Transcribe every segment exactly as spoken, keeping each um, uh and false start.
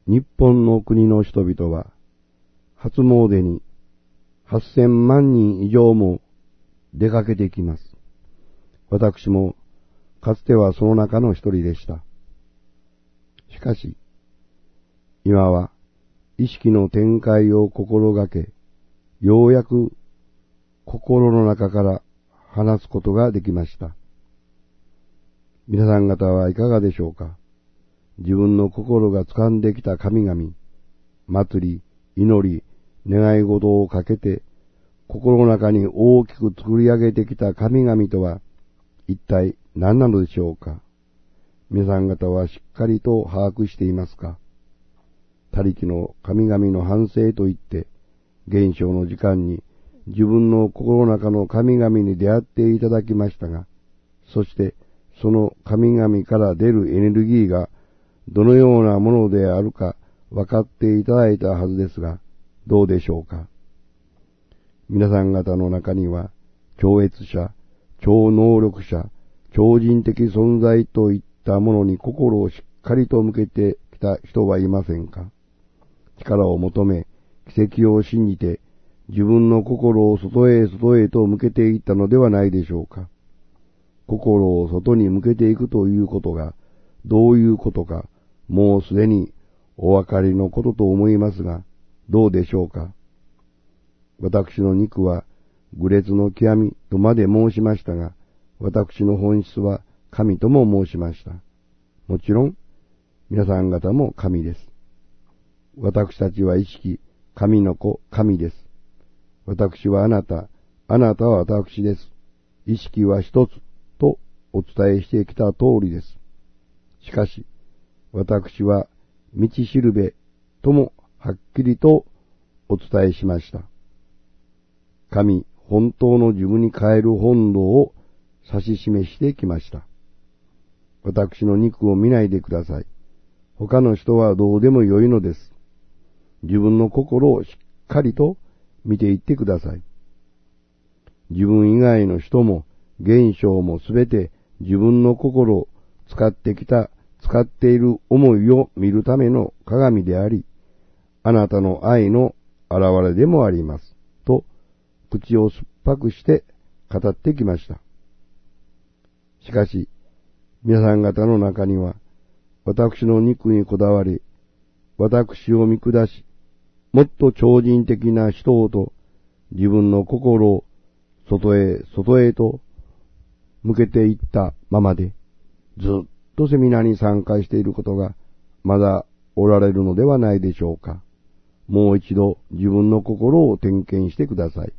日本の国の人々は、初詣にはっせんまんにん以上も出かけてきます。私もかつてはその中の一人でした。しかし、今は意識の展開を心がけ、ようやく心の中から話すことができました。皆さん方はいかがでしょうか。自分の心が掴んできた神々、祭り、祈り、願い事をかけて、心の中に大きく作り上げてきた神々とは、一体何なのでしょうか。皆さん方はしっかりと把握していますか。他力の神々の反省といって、現象の時間に自分の心の中の神々に出会っていただきましたが、そしてその神々から出るエネルギーがどのようなものであるか分かっていただいたはずですが、どうでしょうか。皆さん方の中には、超越者、超能力者、超人的存在といったものに心をしっかりと向けてきた人はいませんか。力を求め、奇跡を信じて、自分の心を外へ外へと向けていったのではないでしょうか。心を外に向けていくということが、どういうことか、もうすでにお分かりのことと思いますが、どうでしょうか。私の肉は、愚劣の極みとまで申しましたが、私の本質は神とも申しました。もちろん、皆さん方も神です。私たちは意識、神の子、神です。私はあなた、あなたは私です。意識は一つとお伝えしてきた通りです。しかし、私は道しるべともはっきりとお伝えしました。神、本当の自分に変える本道を指し示してきました。私の肉を見ないでください。他の人はどうでもよいのです。自分の心をしっかりと見ていってください。自分以外の人も現象もすべて自分の心を使ってきた、使っている思いを見るための鏡であり、あなたの愛の現れでもあります。と、口を酸っぱくして語ってきました。しかし、皆さん方の中には、私の肉にこだわり、私を見下し、もっと超人的な人と自分の心を外へ外へと向けていったままで、ずっとセミナーに参加していることがまだおられるのではないでしょうか。もう一度自分の心を点検してください。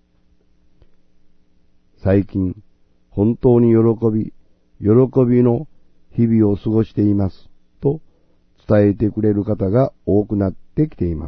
最近、本当に喜び、喜びの日々を過ごしていますと伝えてくれる方が多くなってきています。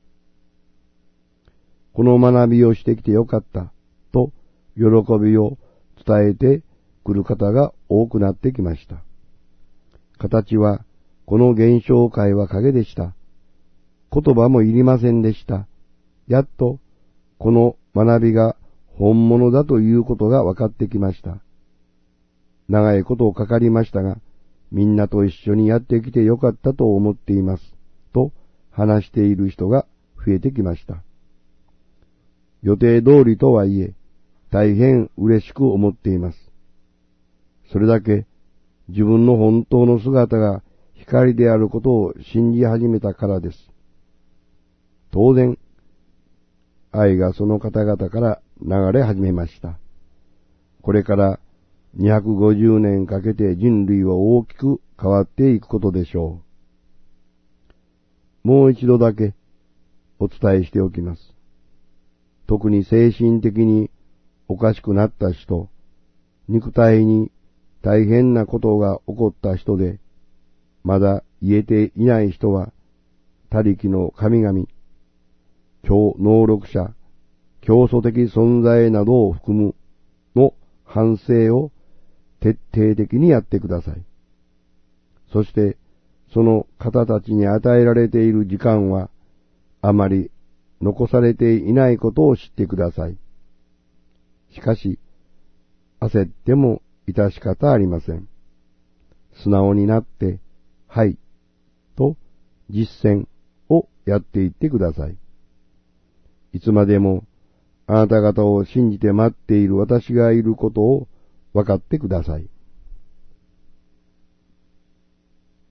この学びをしてきてよかったと喜びを伝えてくる方が多くなってきました。形はこの現象界は影でした。言葉もいりませんでした。やっとこの学びが本物だということが分かってきました。長いことかかりましたが、みんなと一緒にやってきてよかったと思っています。と話している人が増えてきました。予定通りとはいえ、大変嬉しく思っています。それだけ自分の本当の姿が光であることを信じ始めたからです。当然、愛がその方々から流れ始めました。これからにひゃくごじゅうねんかけて人類は大きく変わっていくことでしょう。もう一度だけお伝えしておきます。特に精神的におかしくなった人、肉体に大変なことが起こった人で、まだ言えていない人は、他力の神々、超能力者、競争的存在などを含むの反省を徹底的にやってください。そして、その方たちに与えられている時間は、あまり残されていないことを知ってください。しかし、焦っても致し方ありません。素直になって、はい、と実践をやっていってください。いつまでもあなた方を信じて待っている私がいることを分かってください。